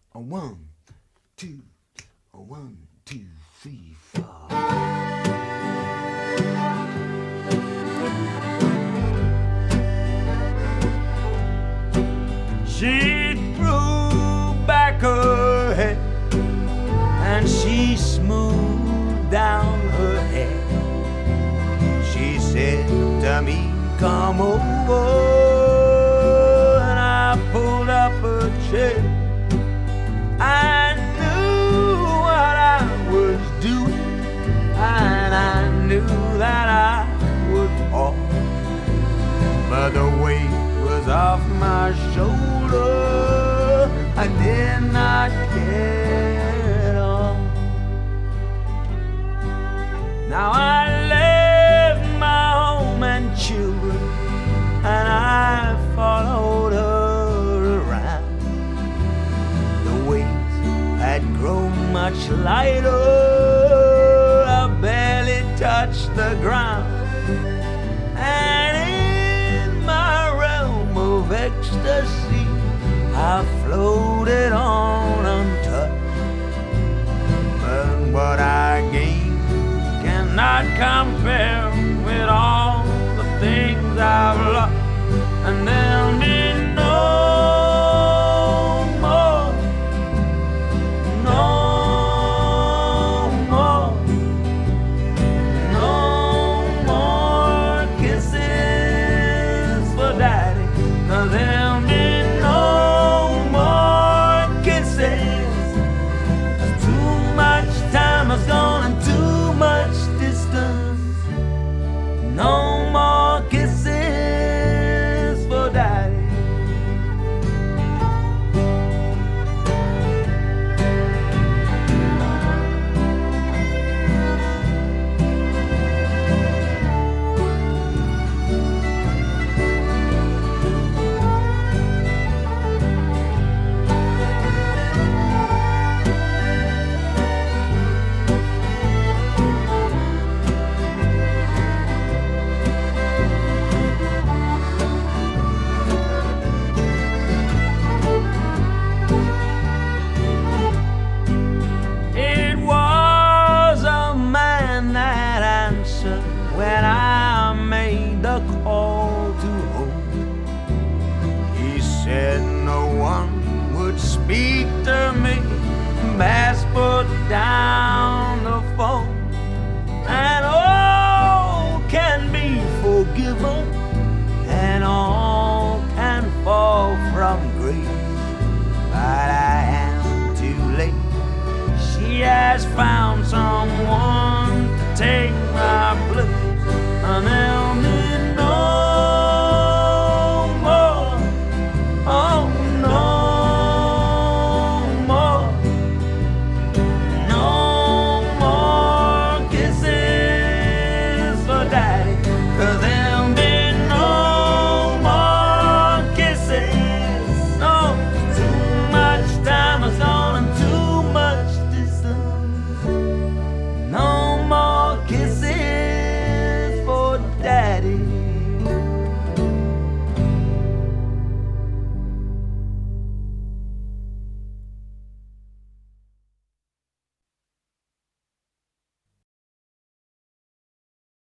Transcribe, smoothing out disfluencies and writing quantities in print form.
A 1, 2, a 1, 2, 3, 4. She threw back her head and she smoothed down her hair. She said to me, come over, and I pulled up a chair. I knew what I was doing, and I knew that I would fall, but the weight was off my shoulder. I did not care at all. Now I left my home and children, and I followed her around. The weight had grown much lighter, I barely touched the ground, and in my realm of ecstasy I floated on untouched. But what I gained cannot compare with all the things I've lost, and there'll be no more, no more, no more kisses for Daddy, 'cause there'll be no more kisses. Too much time has gone and too much distance. No more kisses for Daddy. It was a man that answered when I made the call to home. He said no one would speak to me, bass put down